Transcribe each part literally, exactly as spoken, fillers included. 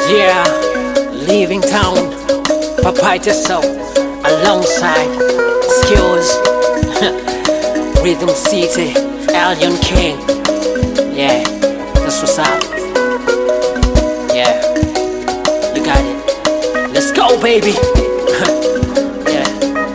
Yeah, leaving town, Papaya Soul, alongside Skills, Rhythm City, Alien King. Yeah, that's what's up. Yeah, you got it. Let's go, baby. Yeah.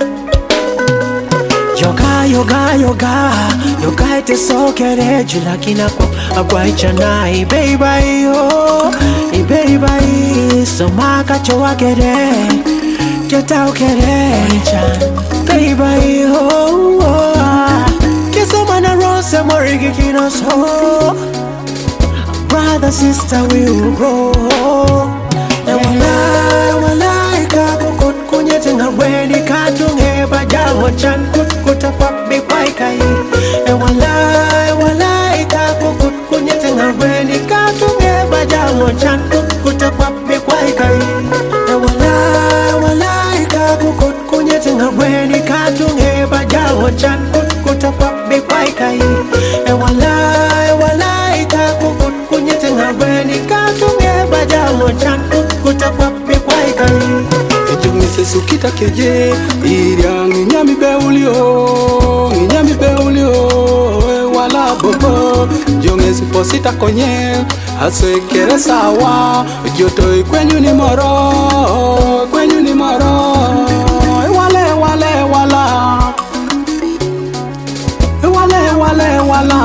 Yoga, yoga, yoga, yoga ite sokere jula kinako abwaicha nai baby yo, i baby so maka chowa kere, keta okere baby yo, kiso mana rose morigi kinos ho, brother sister we will grow. E walai walai ka kukut kunyete na weni katunge bajawo chan kut kuta papi kwai kai. E walai walai ka kukut kunyete na weni katunge bajawo chan kut kuta papi kwai kai. E walai walai ka kukut kunyete na weni katunge bajawo chan kut kuta papi kwai kai. E walai walai ka kukut kunyete na weni katunge bajawo chan kut kuta papi kwai kai. Ejumise sukita keje iriang nyami beulio nyami beulio wala bobo jonge siposita konye aswe kere sawa joto kwenyu ni moro kwenyu ni moro wale wale wala wale wale wala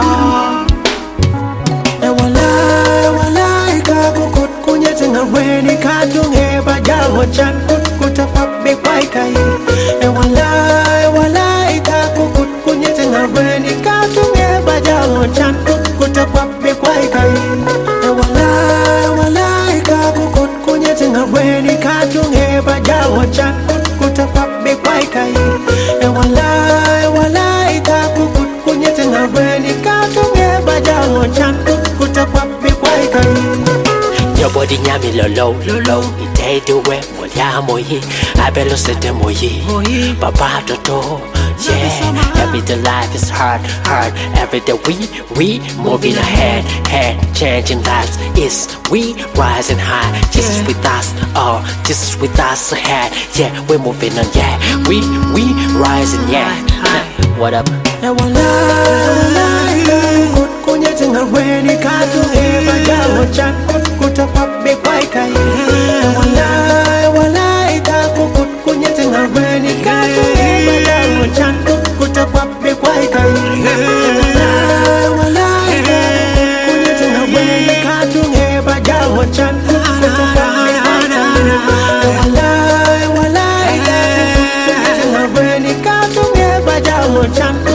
e wala wala ka kukut kunyete na weni katunge bajawo chan kut kuta papi kwai kai. E wala wala ka kukut kunyete na weni katunge bajawo chan kut kuta papi kwai kai. E wala wala ka kukut kunyete na weni katunge bajawo chan kut kuta papi kwai kai. E wala wala ka kukut kunyete na weni katunge bajawo chan kut kuta papi kwai kai. Your body nyami lolo lolo ite duwe moya moyi abelo sete moyi papa toto. Yeah, every day life is hard, hard. Every day we, we moving ahead, head, changing lives. Is we rising high. Jesus with us, oh, Jesus with us ahead. Yeah, we're moving on. Yeah, we, we rising. Yeah, what up? E wala wala kut kunyete na weni katunge bajawo chan kut kuta papi kwai kai. E wala wala ka kut kunyete na weni katunge bajawo chan kut kuta papi kwai kai. E wala wala kunyete na weni katunge bajawo chan kut kuta papi kwai kai. E wala wala kunyete na weni katunge bajawo chan